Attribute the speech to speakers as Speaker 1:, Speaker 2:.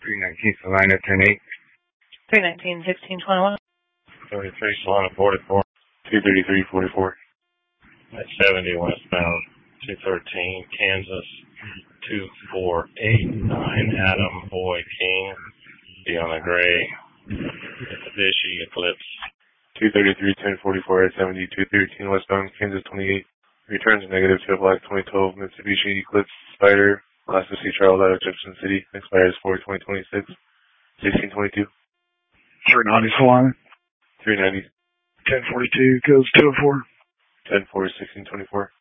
Speaker 1: 319 Salina, 10-8.
Speaker 2: 319, 1621.
Speaker 3: 33 Salina, 44. 233, 44. At 70 westbound, 213 Kansas, 2489 Adam Boy King, Deanna Gray, Mitsubishi Eclipse. 233, 1044 at 70, 213 westbound, Kansas 28. Returns negative to a black 2012 Mitsubishi Eclipse Spider, Class C trial out of Jefferson City, expires 4/2026, 1622.
Speaker 4: 390 Salina.
Speaker 3: 390.
Speaker 4: 1042 goes 204.
Speaker 3: 10-4, 1624.